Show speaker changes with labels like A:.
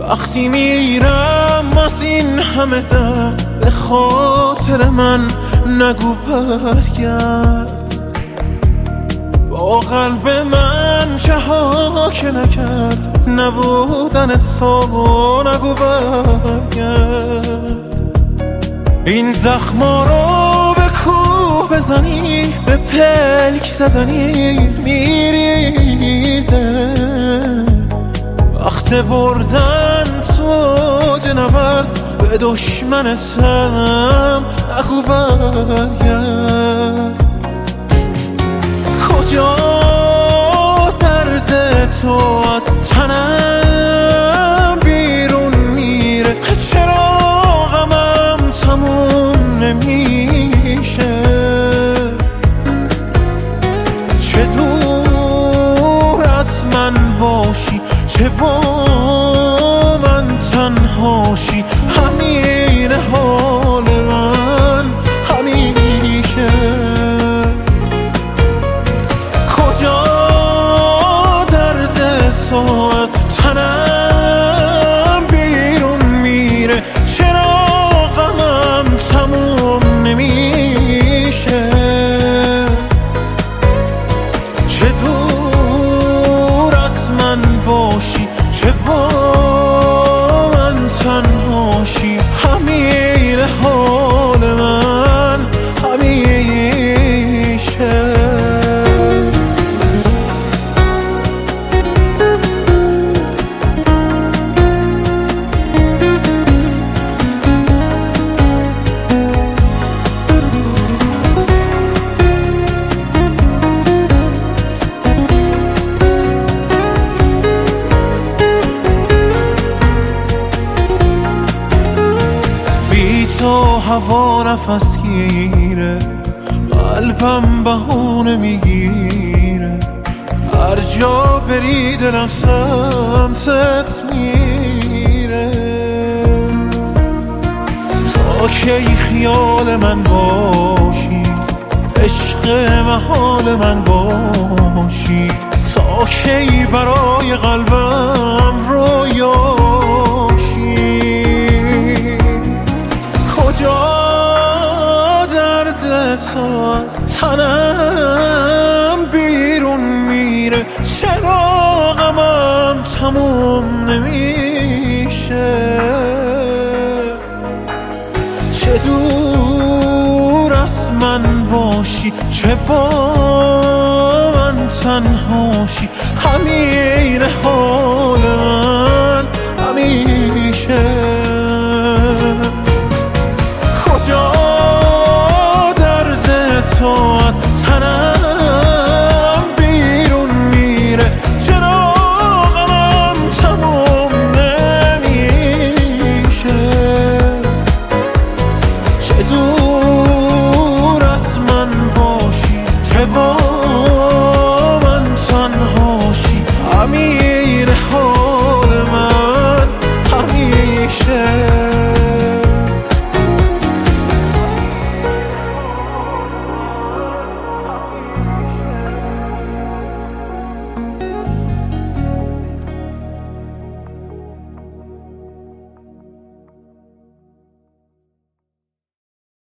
A: وقتی میرم از این همه درد به خاطر من نگو برگرد. با قلب من چه ها که نکرد نبودن تو نگو برگرد. این زخما رو به کوه بزنی به پلک زدنی میریزه. وقت بردن تو جنورد به دشمنتم نگو برگرد. کجا درد تو از تنم بیرون میره؟ چرا غمم تموم نمیشه؟ چه دور از من باشی چه با من تنهاشی، همین حال من همیشه. کجا درد تو از تنم بیرون میره؟ چرا غمم تموم نمیشه؟ چه دور از من باشی چه با من تنهاشی، همین حال من همیشه. تو هوا نفس گیره، قلبم بهونه میگیره. هر جا بری دلم سمتت میره. تا کی خیال من باشی، عشق محال من باشی؟ تا کی برای قلبم رویاشی؟ کجا درد تو از تنم بیرون میره؟ چرا غمم تموم نمیشه؟ چه دور از من باشی چه با من تنهاشی، همین حال